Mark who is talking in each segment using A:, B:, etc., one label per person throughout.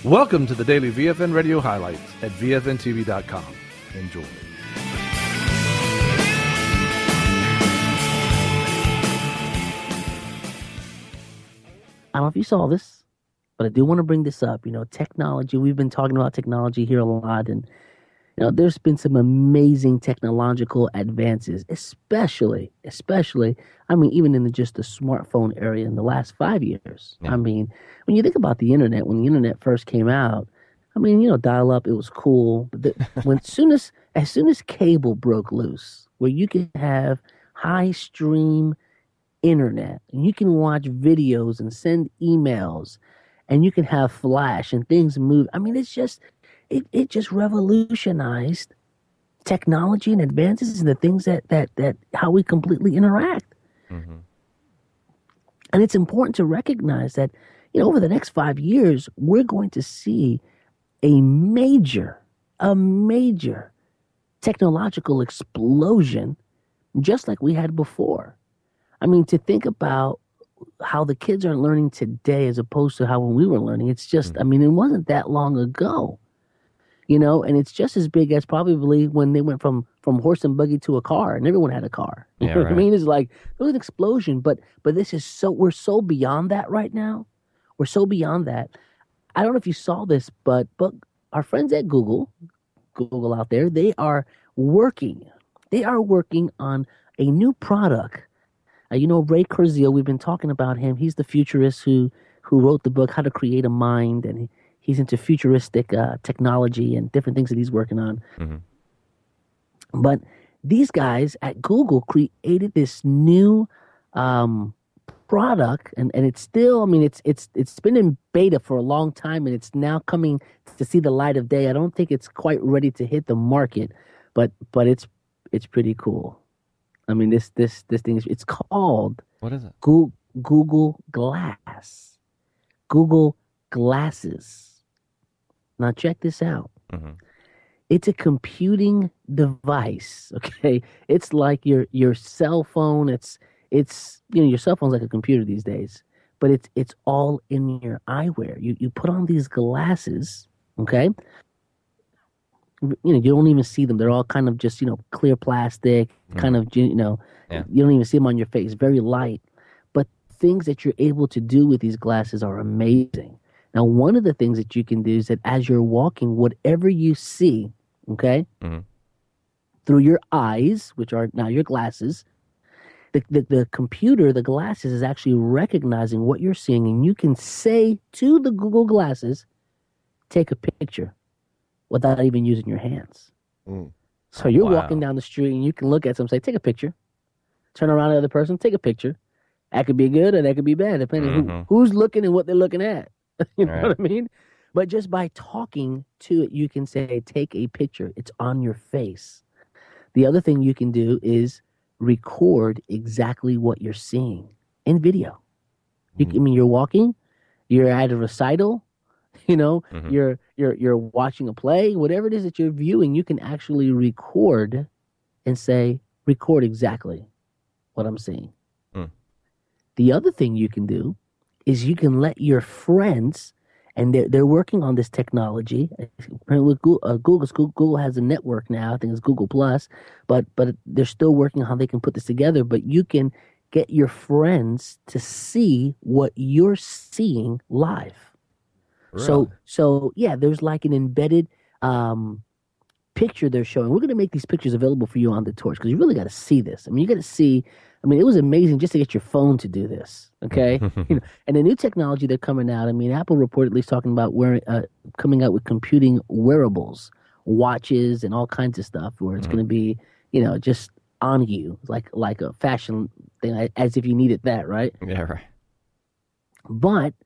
A: Welcome to the daily VFN Radio highlights at VFNTV.com. Enjoy.
B: I don't know if you saw this, but I do want to bring this up. Technology, we've been talking about technology here a lot, and there's been some amazing technological advances, especially, even in just the smartphone area in the last 5 years. Yeah. When you think about the internet, when the internet first came out, dial up, it was cool. But as soon as cable broke loose, where you could have high stream internet and you can watch videos and send emails and you can have flash and things move. It just revolutionized technology and advances in the things that how we completely interact. Mm-hmm. And it's important to recognize that, over the next 5 years, we're going to see a major technological explosion, just like we had before. To think about how the kids are learning today as opposed to how when we were learning, it's just, it wasn't that long ago. And it's just as big as probably when they went from horse and buggy to a car, and everyone had a car. You know what I mean? It's like, there was an explosion, but this is we're so beyond that right now. We're so beyond that. I don't know if you saw this, but our friends at Google out there, they are working on a new product. Ray Kurzweil, we've been talking about him. He's the futurist who wrote the book, How to Create a Mind, and he's into futuristic technology and different things that he's working on. Mm-hmm. But these guys at Google created this new product, and it's still, it's been in beta for a long time, and it's now coming to see the light of day. I don't think it's quite ready to hit the market, but it's pretty cool. This thing it's called,
C: what is it?
B: Google Glass. Google Glasses. Now check this out. Mm-hmm. It's a computing device, okay? It's like your cell phone. It's your cell phone's like a computer these days, but it's all in your eyewear. You put on these glasses, okay? You don't even see them. They're all kind of just, clear plastic, kind of, you don't even see them on your face. Very light. But things that you're able to do with these glasses are amazing. Now, one of the things that you can do is that as you're walking, whatever you see, okay, through your eyes, which are now your glasses, the computer, the glasses is actually recognizing what you're seeing, and you can say to the Google Glasses, take a picture, without even using your hands. So you're walking down the street and you can look at someone, say, take a picture. Turn around to the other person, take a picture. That could be good or that could be bad, depending on who's looking and what they're looking at. You know what I mean? But just by talking to it, you can say, take a picture. It's on your face. The other thing you can do is record exactly what you're seeing in video. You're walking, you're at a recital, you're watching a play, whatever it is that you're viewing, you can actually record and say, record exactly what I'm seeing. The other thing you can do is you can let your friends, and they're working on this technology. With Google has a network now. I think it's Google Plus, but they're still working on how they can put this together. But you can get your friends to see what you're seeing live. Really? So yeah, there's like an embedded picture they're showing. We're going to make these pictures available for you on the Torch because you really got to see this. You got to see. It was amazing just to get your phone to do this. Okay, and the new technology they're coming out. Apple reportedly is talking about coming out with computing wearables, watches, and all kinds of stuff where it's going to be, just on you, like a fashion thing, as if you needed that, right?
C: Yeah, right.
B: But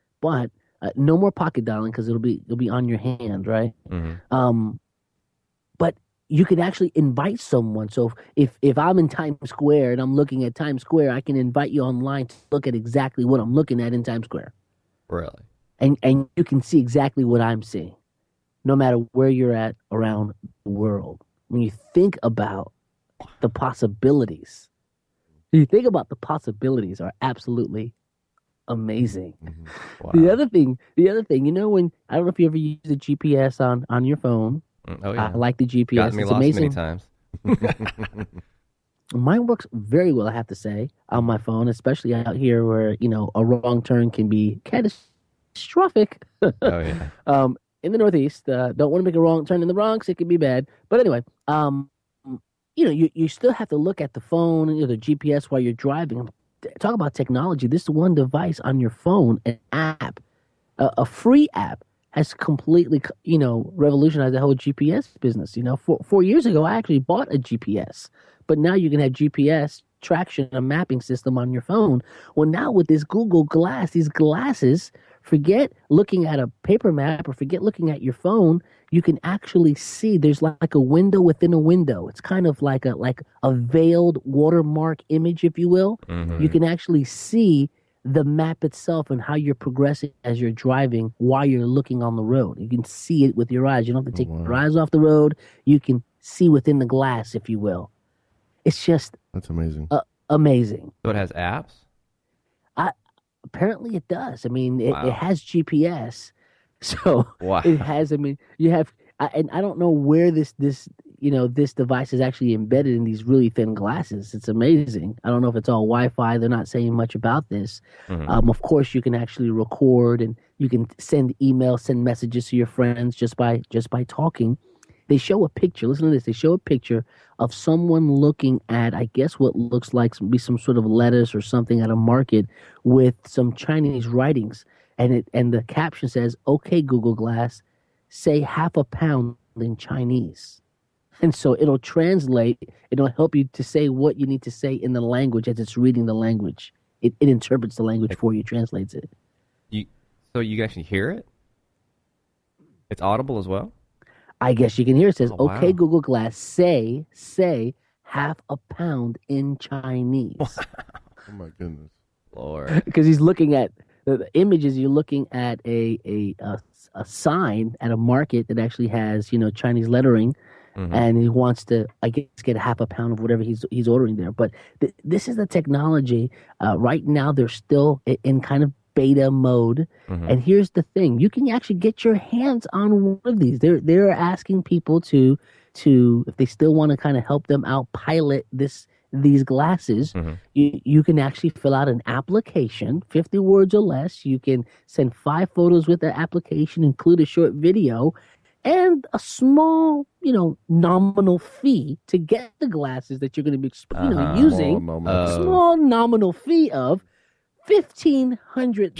B: no more pocket dialing because it'll be on your hand, right? Mm-hmm. But you can actually invite someone. So if I'm in Times Square and I'm looking at Times Square, I can invite you online to look at exactly what I'm looking at in Times Square.
C: Really?
B: And you can see exactly what I'm seeing, no matter where you're at around the world. When you think about the possibilities, are absolutely amazing.
C: Wow.
B: The other thing, you know, when I don't know if you ever use the GPS on your phone.
C: Oh yeah,
B: I like the GPS.
C: Gotten me
B: it's
C: lost
B: amazing.
C: many times.
B: Mine works very well, I have to say, on my phone, especially out here where, you know, a wrong turn can be catastrophic.
C: Oh yeah.
B: In the Northeast, don't want to make a wrong turn in the Bronx. It can be bad. But anyway, you know, you still have to look at the phone, you know, the GPS while you're driving. Talk about technology. This one device on your phone, an app, a free app, has completely, you know, revolutionized the whole GPS business. You know, 4 years ago, I actually bought a GPS, but now you can have GPS traction, a mapping system on your phone. Well, now with this Google Glass, these glasses, forget looking at a paper map or forget looking at your phone. You can actually see there's like a window within a window. It's kind of like a veiled watermark image, if you will.
C: Mm-hmm.
B: You can actually see the map itself and how you're progressing as you're driving while you're looking on the road. You can see it with your eyes. You don't have to take your eyes off the road. You can see within the glass, if you will. It's just
D: that's amazing.
B: Amazing.
C: So it has apps?
B: Apparently it does. I mean,
C: Wow.
B: it has GPS. So
C: Wow.
B: it has, I mean, you have, and I don't know where this device is actually embedded in these really thin glasses. It's amazing. I don't know if it's all Wi-Fi. They're not saying much about this.
C: Mm-hmm.
B: Of course, you can actually record and you can send emails, send messages to your friends just by talking. They show a picture. Listen to this. They show a picture of someone looking at, I guess, what looks like be some sort of lettuce or something at a market with some Chinese writings, and the caption says, "Okay, Google Glass, say half a pound in Chinese." And so it'll translate. It'll help you to say what you need to say in the language as it's reading the language. It interprets the language for you, translates it.
C: So you can actually hear it? It's audible as well?
B: I guess you can hear it says,
C: Oh, wow.
B: "Okay, Google Glass, say half a pound in Chinese."
D: Oh my goodness,
C: Lord.
B: Because he's looking at the images. You're looking at a sign at a market that actually has, you know, Chinese lettering, and he wants to, I guess, get half a pound of whatever he's ordering there. But this is the technology. Right now, they're still in kind of beta mode. And here's the thing: you can actually get your hands on one of these. They're asking people to if they still want to kind of help them out pilot these glasses. You can actually fill out an application, 50 words or less. You can send 5 photos with the application, include a short video, and a small, you know, nominal fee to get the glasses that you're going to be using. Small nominal fee of $1,500.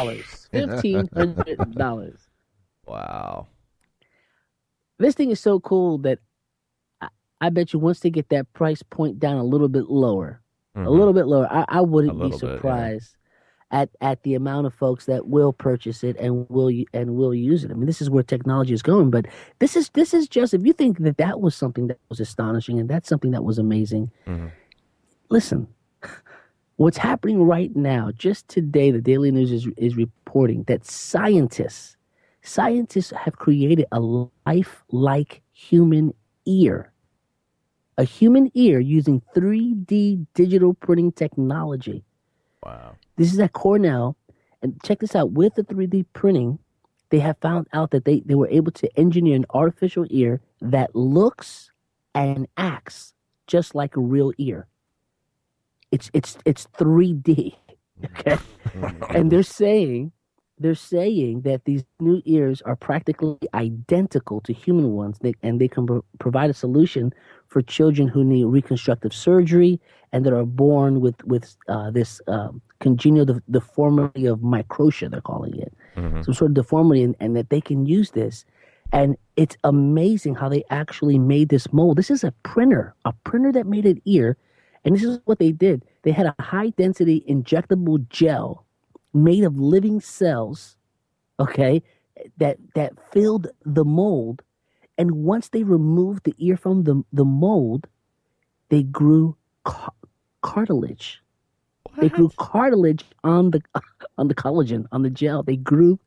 B: $1,500.
C: Wow.
B: This thing is so cool that I bet you once they get that price point down a little bit lower, I wouldn't be surprised at the amount of folks that will purchase it and will use it. I mean, this is where technology is going. But this is just, if you think that was something that was astonishing and that's something that was amazing, listen. What's happening right now, just today, the Daily News is reporting that scientists have created a lifelike human ear. A human ear using 3D digital printing technology.
C: Wow.
B: This is at Cornell. And check this out. With the 3D printing, they have found out that they were able to engineer an artificial ear that looks and acts just like a real ear. It's 3D, okay? And they're saying that these new ears are practically identical to human ones, and they can provide a solution for children who need reconstructive surgery and that are born with this congenital deformity of microtia, they're calling it, some sort of deformity, and that they can use this. And it's amazing how they actually made this mold. This is a printer that made an ear. And this is what they did. They had a high-density injectable gel made of living cells, okay, that filled the mold. And once they removed the ear from the mold, they grew cartilage. What? They grew cartilage on the collagen, on the gel. They grew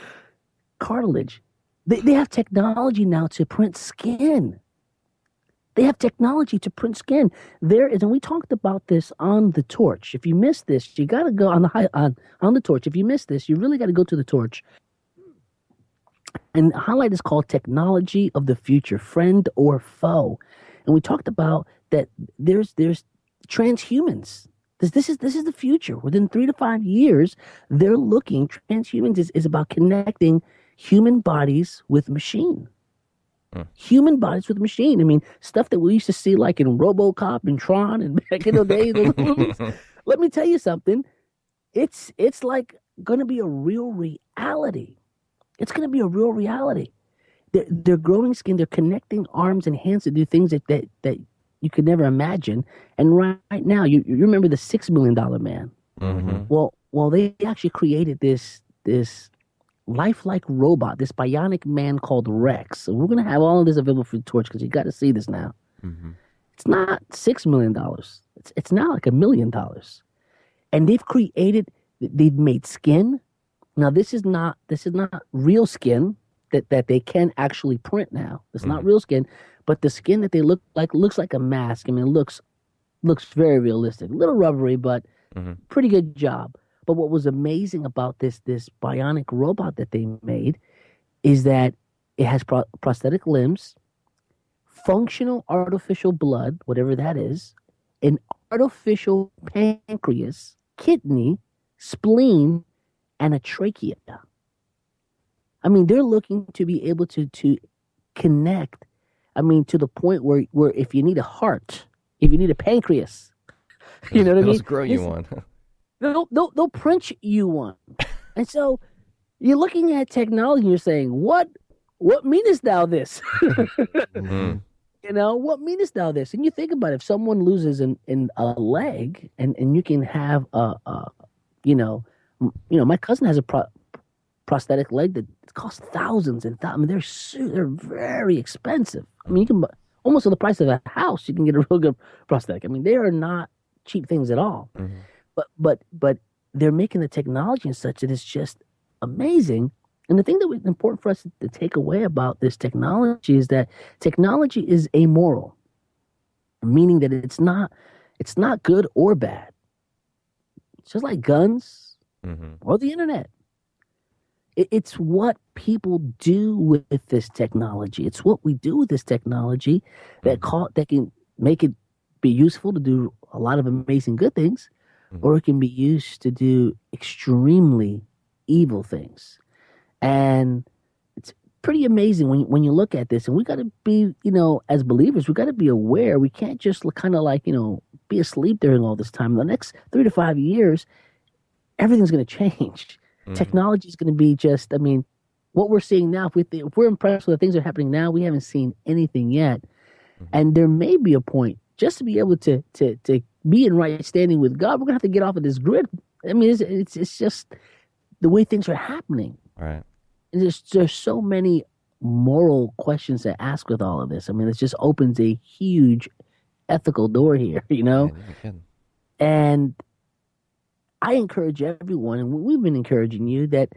B: cartilage. They have technology now to print skin. They have technology to print skin. There is, and we talked about this on the Torch. If you missed this, you got to go on the Torch. If you missed this, you really got to go to the Torch. And the highlight is called Technology of the Future, Friend or Foe. And we talked about that there's transhumans. This is the future. Within 3 to 5 years, they're looking, transhumans is about connecting human bodies with machine. Human bodies with machine. I mean, stuff that we used to see like in RoboCop and Tron and back in the day, those movies. Let me tell you something. It's like going to be a real reality. It's going to be a real reality. They're growing skin. They're connecting arms and hands to do things that you could never imagine. And right now, you remember the $6 million man.
C: Mm-hmm.
B: Well, they actually created this lifelike robot, this bionic man called Rex. So we're going to have all of this available for the Torch because you got to see this now.
C: Mm-hmm.
B: It's not $6 million. It's now like $1 million. And they've made skin. Now this is not real skin that they can actually print now. It's not real skin, but the skin that they looks like a mask. I mean, it looks very realistic. A little rubbery, but pretty good job. But what was amazing about this bionic robot that they made is that it has prosthetic limbs, functional artificial blood, whatever that is, an artificial pancreas, kidney, spleen, and a trachea. I mean, they're looking to be able to connect, I mean, to the point where if you need a heart, if you need a pancreas, you know what I mean?
C: They'll grow you one.
B: They'll print you one. And so you're looking at technology and you're saying, what meanest thou this?
C: Mm-hmm.
B: You know, what meanest thou this? And you think about it, if someone loses in a leg and you can have my cousin has a prosthetic leg that costs thousands and thousands. I mean, they're very expensive. I mean, you can almost for the price of a house, you can get a real good prosthetic. I mean, they are not cheap things at all.
C: Mm-hmm.
B: But they're making the technology and such that it's just amazing. And the thing that was important for us to take away about this technology is that technology is amoral, meaning that it's not good or bad. It's just like guns or the internet. It's what people do with this technology. It's what we do with this technology that can make it be useful to do a lot of amazing good things, or it can be used to do extremely evil things. And it's pretty amazing when you look at this. And we got to be, as believers, we got to be aware. We can't just kind of like, be asleep during all this time. In the next 3 to 5 years, everything's going to change. Technology is going to be just, I mean, what we're seeing now, if we're impressed with the things that are happening now, we haven't seen anything yet. And there may be a point just to be able to be in right standing with God, we're going to have to get off of this grid. I mean, it's just the way things are happening.
C: Right.
B: And there's so many moral questions to ask with all of this. I mean, it just opens a huge ethical door here,
C: Yeah,
B: And I encourage everyone, and we've been encouraging you that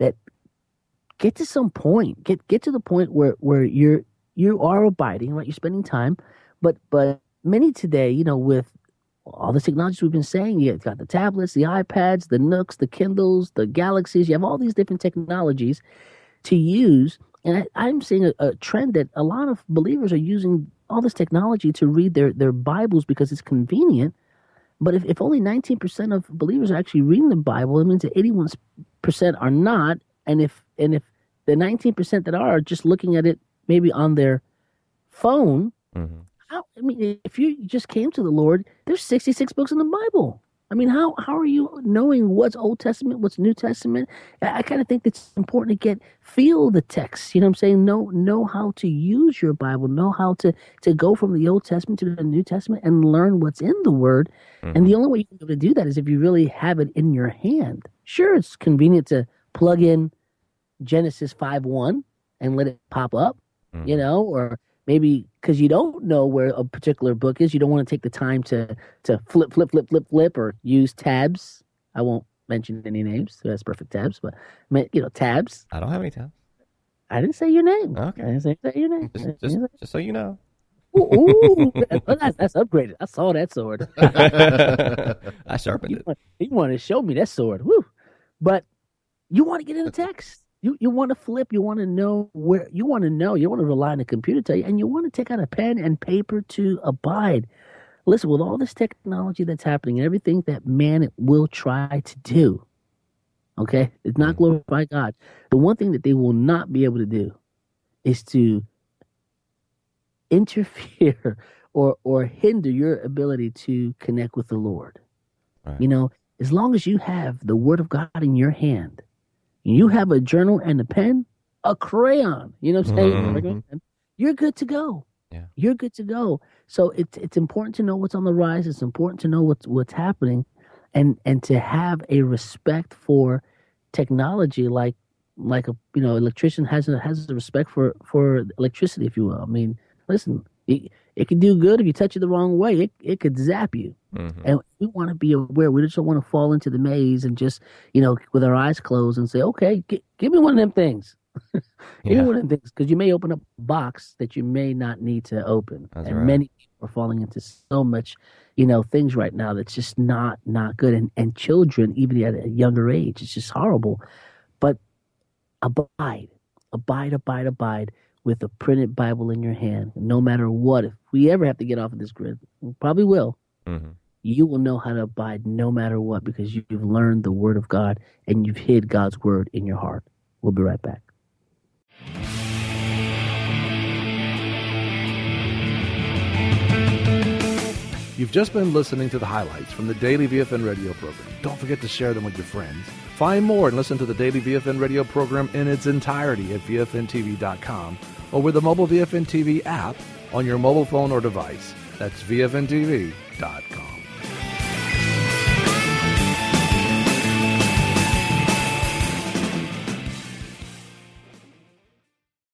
B: get to some point, get to the point where you are abiding, right? You're spending time, but many today, with all the technologies we've been saying, you've got the tablets, the iPads, the Nooks, the Kindles, the Galaxies. You have all these different technologies to use. And I'm seeing a trend that a lot of believers are using all this technology to read their Bibles because it's convenient. But if only 19% of believers are actually reading the Bible, it means that 81% are not. And if the 19% that are just looking at it maybe on their phone, if you just came to the Lord, there's 66 books in the Bible. I mean, how are you knowing what's Old Testament, what's New Testament? I kind of think it's important to feel the text. You know what I'm saying? Know how to use your Bible, know how to go from the Old Testament to the New Testament and learn what's in the Word. And the only way you can be able to do that is if you really have it in your hand. Sure, it's convenient to plug in Genesis 5:1 and let it pop up, or maybe because you don't know where a particular book is, you don't want to take the time to flip, or use tabs. I won't mention any names. That's perfect tabs, but tabs.
C: I don't have any tabs.
B: I didn't say your name.
C: Okay.
B: I didn't say your name.
C: Just so you know.
B: Ooh, that's upgraded. I saw that sword.
C: I sharpened it.
B: He wanted to show me that sword. Woo. But you want to get in the text. You want to flip. You want to know where. You want to know. You want to rely on the computer to tell you, and you want to take out a pen and paper to abide. Listen, with all this technology that's happening and everything that man will try to do, okay, it's not glorify God. The one thing that they will not be able to do is to interfere or hinder your ability to connect with the Lord.
C: Right.
B: You know, as long as you have the Word of God in your hand, you have a journal and a pen, a crayon, you know what I'm saying?
C: Mm-hmm.
B: You're good to go.
C: Yeah. You're
B: good to go. So it's important to know what's on the rise. It's important to know what's happening, and to have a respect for technology, like a electrician has a respect for electricity, if you will. I mean, listen, it can do good if you touch it the wrong way. It could zap you. Mm-hmm. And we want to be aware. We just don't want to fall into the maze and just, with our eyes closed and say, okay, give me one of them things. Give me one of them things, because you may open up a box that you may not need to open.
C: That's
B: and
C: right.
B: Many people are falling into so much, things right now that's just not good. And children, even at a younger age, it's just horrible. But abide with a printed Bible in your hand. No matter what, if we ever have to get off of this grid, we probably will. Mm-hmm. You will know how to abide no matter what, because you've learned the Word of God and you've hid God's Word in your heart. We'll be right back.
A: You've just been listening to the highlights from the Daily VFN radio program. Don't forget to share them with your friends. Find more and listen to the Daily VFN radio program in its entirety at VFNTV.com or with the mobile VFN TV app on your mobile phone or device. That's VFNTV.com.